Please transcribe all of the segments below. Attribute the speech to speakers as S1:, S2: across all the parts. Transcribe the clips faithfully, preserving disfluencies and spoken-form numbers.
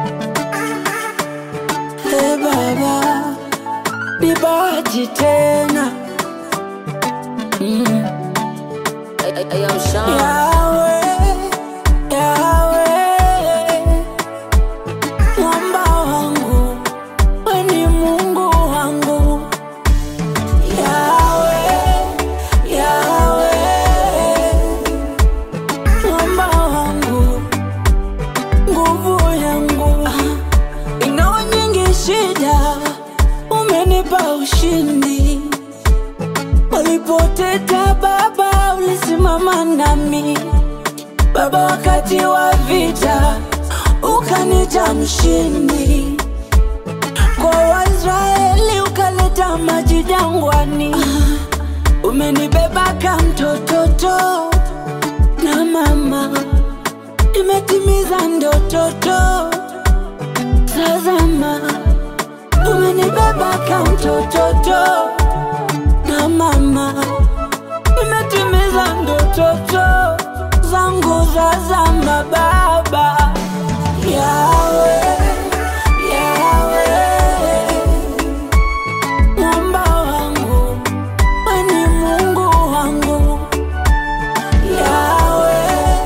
S1: Hey Baba, nibariki tena. mm. Yahweh, Yahweh, mwamba wangu, wewe ni Mungu wangu. Yahweh, Yahweh, mwamba wangu, nguvu yangu. Ingawa nyingi shida, umenipa ushindi. Ulipoteta Baba, ulisimama nami Baba, wakati wa vita ukanita mshindi. Kwa Waisraeli ukaleta maji jangwani. Umenibeba kama mtoto na mama, nimetimiza ndoto. Tazama, umenibeba kama mtoto na mama, nimetimiza ndoto zangu za zama Baba. Yahweh, Yahweh, mwamba wangu, wewe ni Mungu wangu. Yahweh,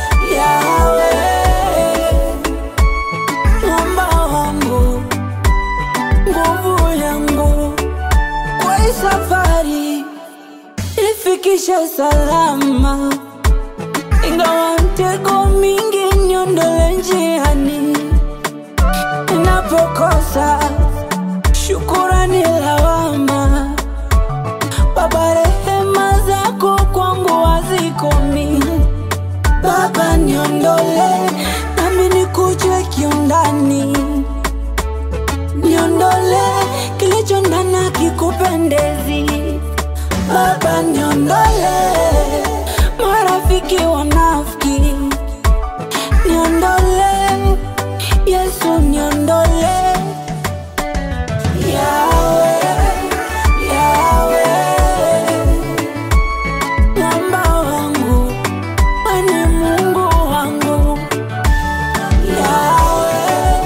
S1: Yahweh, mwamba wangu, nguvu yangu. Kwa hii safari ifikishe salama, ingawa mtego mingi niondole njiani. Ninapokosa shukurani lawama, Baba, rehema zako kwangu hazikomi. Baba, niondole nami nikujue kiundani. Niondole kilicho ndani kikupendezi. Baba, niondole marafiki wanafiki. Niondole Yesu, niondole. Yahweh, Yahweh, mwamba wangu, wewe ni Mungu wangu. Yahweh,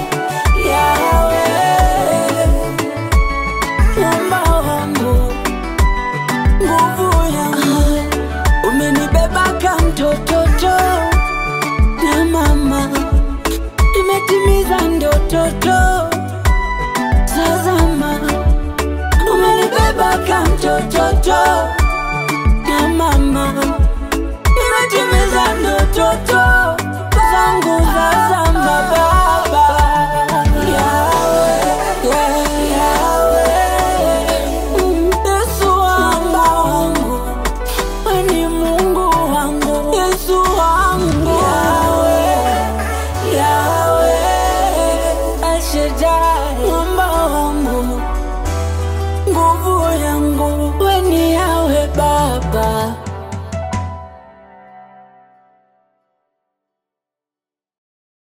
S1: Yahweh, mwamba wangu, nguvu yangu. Umenibeba kama mtoto na mama, nimetimiza ndoto. Tazama, umenibeba kama mtoto na mama, nimetimiza ndoto.